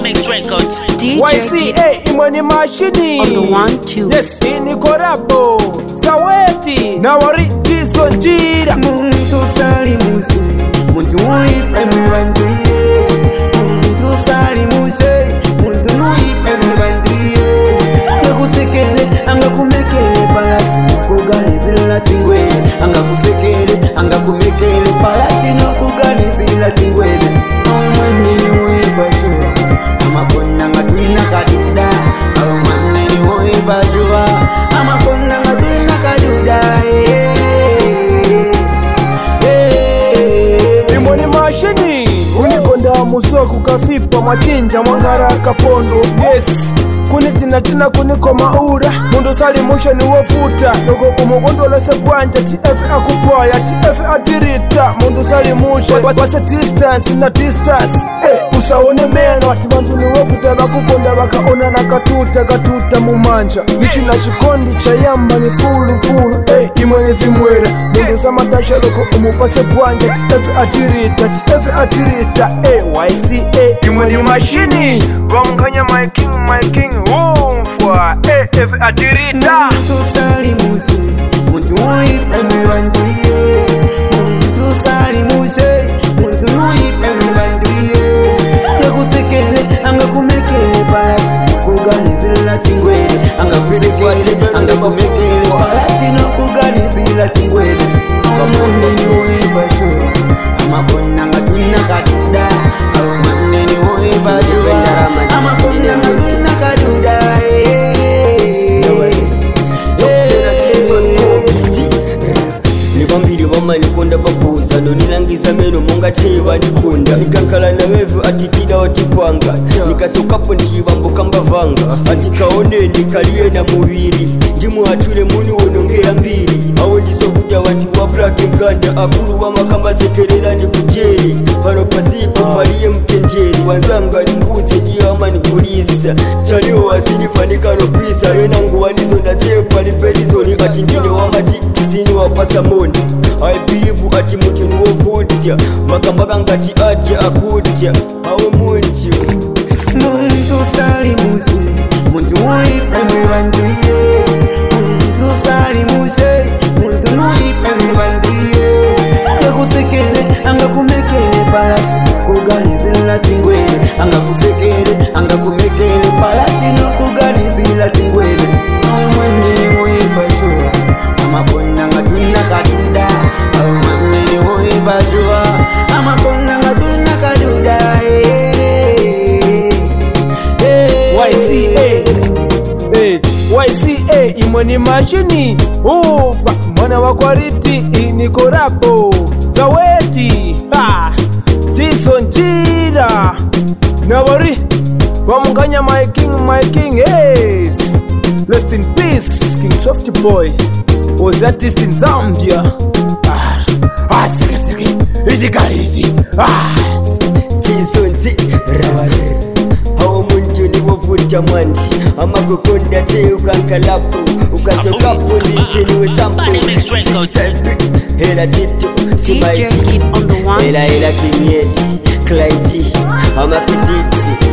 Mix Records. YCA imweni mashini on the 1-2. Yes, ini korabo Zaweti na wari tizo njira Muntu salimuse Muntu uipe mwanduye Muntu salimuse Muntu uipe mwanduye Anga kusekele, anga kumekele Palati nukugani zila chingwele Anga kusekele, anga kumekele Palati nukugani zila chingwele Awe mwanini uipa shua Ama kona ngatwina kaduda Awe mwanini uipa shua Ama kona ngatwina kaduda imweni mashini unikonda musoku kafipa machinja mwangara kapondo. Yes, kunitina kuniko maura mundu salimusha ni wofuta noko kumugondola sekwanja TF akupaya TF atirita mundu salimusha wase distance na distance usaone meno ati bantu ni wofuta bakukonda bakaona na katuta mumanja nishina chikondi cha yamba ni fulu imweni vimwera mundu samatasha loko umupase kwanja TF atirita YCA imweni mashini wamkanya my king umfwa TF atirita Muntu salimuse Muntu uipe mwanduye Muntu salimuse Muntu uipe mwanduye Anga kusekele, anga kumekele Palati nukugani zila chingwele Anga kusekele, anga kumekele Palati nukugani zila chingwele Awa mwandeni uipa shua Ama kona ngatuna kaduda Awa mwandeni uipa shua Ama kona ngatuna kaduda Nibambiri vamanikonda vapuza nonilangiza meno monga cheva nikunda nikankala na wevu atitida otikwanga nikatokapo ndishivamboka mbavanga atikaone nikaliye na muviri ndimu achure muni wonongera mbiri awo ndisokuja wati wa black nganda akulu wa makamba sekerera ni kujeri pano pasiko maliye mtenjeri wanzanga ni mbuzi njiyama ni kulisa chaliwo wasinifanikano pisa yenangu wanizo ndachepa liperizoni ati ndine wamatikizini wapasa moni I believe ati muti nuwovudya makambaka ngati adya akudya awe munti Muntu salimuse Muntu uipe mwanduye Muntu salimuse Muntu uipe mwanduye Anga kusekele, anga kumekele Palati nukugani zila chingwele Anga kusekele, anga kumekele Palati nukugani zila chingwele Awe mwanini uipa shua Ama kona ngatuna kaduda Awe mwanini uipa shua Ama kona ngatuna kaduda YCA imweni mashini ufa mwana wa kwariti ini korabo Zaweti tizo njira na wari wamunganya my king yes. Rest in peace King Softy Boy was artist in Zambia siki ijikariji tizo njira awo muntu niwovudya mwandi amakukonda te ukankalapo ukatokapo nicheniwe sampo Mix Records. hela tito DJ Kid on the 1-2. hela kinyeti klaiti amapititi